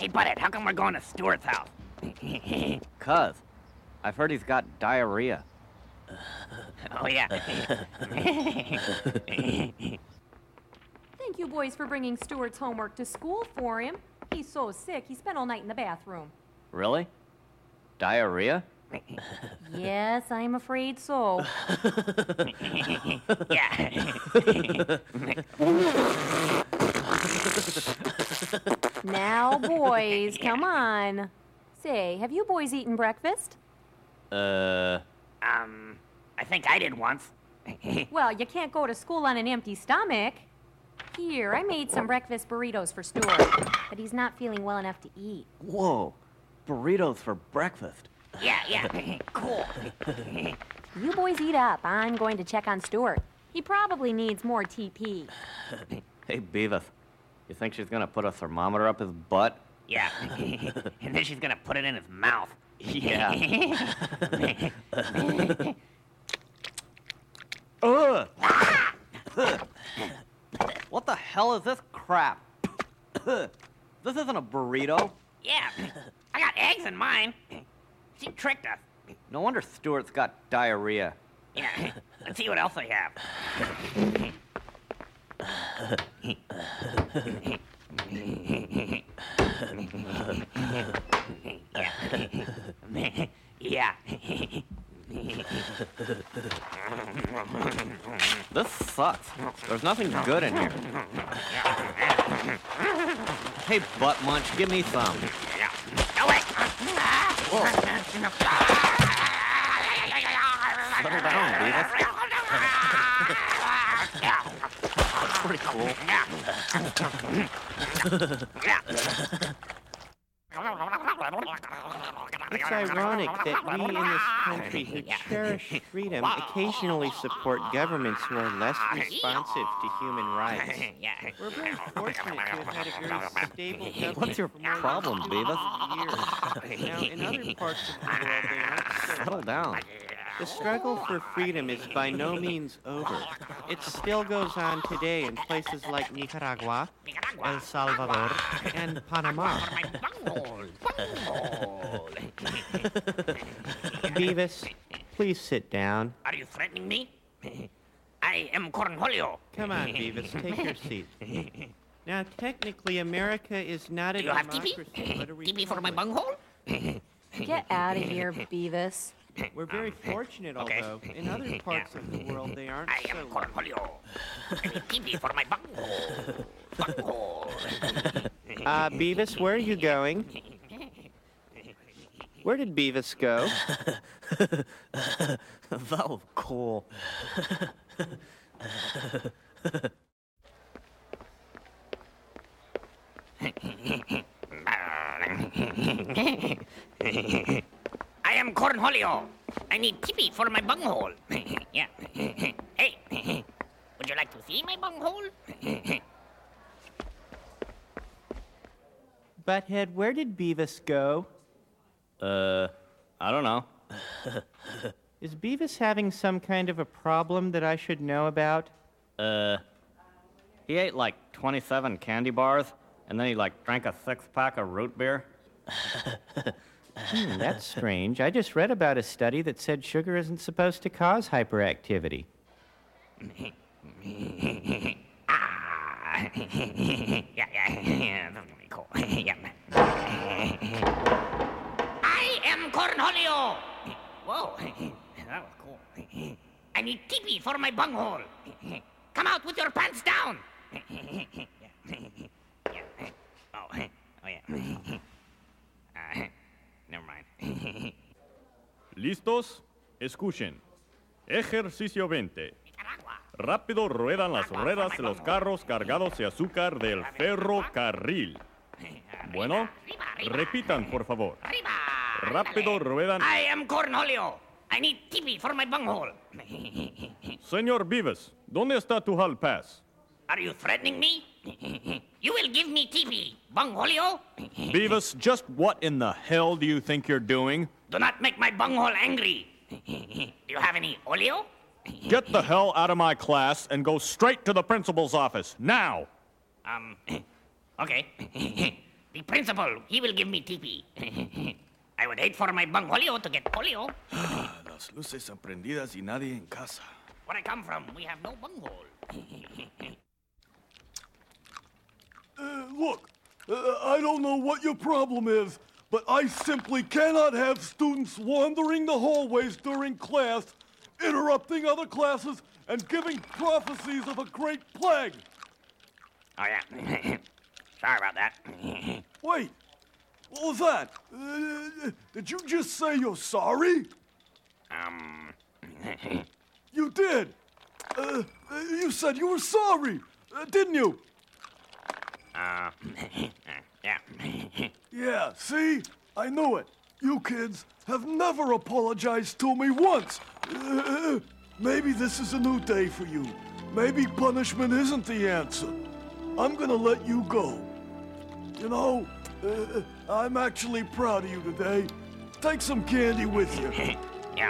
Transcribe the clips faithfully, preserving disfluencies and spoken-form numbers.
Hey, Butthead, how come we're going to Stuart's house? Cuz, I've heard he's got diarrhea. Oh, yeah. Thank you boys for bringing Stuart's homework to school for him. He's so sick, he spent all night in the bathroom. Really? Diarrhea? Yes, I'm afraid so. Yeah. Now, boys, come on. Say, have you boys eaten breakfast? Uh... Um, I think I did once. Well, you can't go to school on an empty stomach. Here, I made some breakfast burritos for Stuart, but he's not feeling well enough to eat. Whoa. Burritos for breakfast. Yeah, yeah. Cool. You boys eat up. I'm going to check on Stuart. He probably needs more T P. Hey, Beavis. You think she's gonna put a thermometer up his butt? Yeah. And then she's gonna put it in his mouth. Yeah. Ugh! What the hell is this crap? This isn't a burrito. Yeah. I got eggs in mine. She tricked us. No wonder Stuart's got diarrhea. Yeah. Let's see what else I have. Yeah. This sucks. There's nothing good in here. Hey, Butt Munch, give me some. No, wait. Whoa. Settle down, Beavis. That's pretty cool. It's ironic that we in this country who cherish freedom occasionally support governments who are less responsive to human rights. We're very fortunate to have had a very stable government. What's your for more than problem, Beavis? years. Now, in other parts of the world, they aren't so. Settle down. The struggle for freedom is by no means over. It still goes on today in places like Nicaragua, El Salvador, and Panama. Beavis, please sit down. Are you threatening me? I am Cornholio. Come on, Beavis, take your seat. Now, technically, America is not a Do you have T democracy, P? but a T P for my republic. bunghole? Get out of here, Beavis. We're very fortunate, Okay. although in other parts of the world they aren't I so. am Cornholio. I need T P for my bunghole. Bunghole. Uh, Beavis, where are you going? Where did Beavis go? That was cool. I am Cornholio. I need T P for my bunghole. Yeah. Hey, would you like to see my bunghole? Butthead, where did Beavis go? Uh, I don't know. Is Beavis having some kind of a problem that I should know about? Uh, he ate like twenty-seven candy bars, and then he like drank a six-pack of root beer. Hmm, that's strange. I just read about a study that said sugar isn't supposed to cause hyperactivity. Ah. Yeah, yeah, yeah. That's gonna be cool. Yeah. I am Cornholio. Whoa, that was cool. I need T P for my bunghole. Come out with your pants down. Yeah. Oh, oh yeah. Uh, never mind. ¿Listos? Escuchen. Ejercicio veinte. Rápido ruedan las ruedas de los carros cargados de azúcar del ferrocarril. Bueno, repitan, por favor. Arriba. Rápido ruedan... I am Cornholio. I need T P for my bunghole. Señor Beavis, ¿dónde está tu hall pass? Are you threatening me? You will give me T P, bungholio. Beavis, just what in the hell do you think you're doing? Do not make my bunghole angry. Do you have any oleo? Get the hell out of my class and go straight to the principal's office, now! Um, okay. The principal, he will give me tipi. I would hate for my bungholio to get polio. Las luces prendidas y nadie en casa. Where I come from, we have no bunghole. Uh, look, uh, I don't know what your problem is, but I simply cannot have students wandering the hallways during class, interrupting other classes, and giving prophecies of a great plague. Oh, yeah. Sorry about that. Wait, what was that? Uh, did you just say you're sorry? Um... You did. Uh, you said you were sorry, uh, didn't you? Uh... yeah. Yeah, see? I knew it. You kids have never apologized to me once. Uh, maybe this is a new day for you. Maybe punishment isn't the answer. I'm gonna let you go. You know, uh, I'm actually proud of you today. Take some candy with you. Yeah.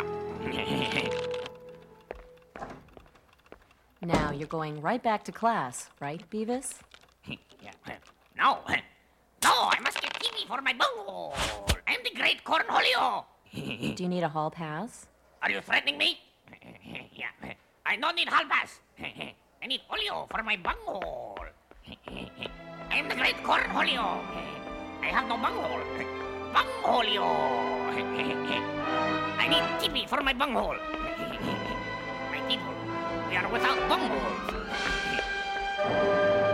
Now you're going right back to class, right, Beavis? Yeah. No. No, I must get T V for my bunghole. I'm the great Cornholio. Do you need a hall pass? Are you threatening me? Yeah. I don't need hall pass. I need oleo for my bunghole. I am the great Cornholio. I have no bunghole. Bungholio. I need T V for my bunghole. My people, we are without bungholes.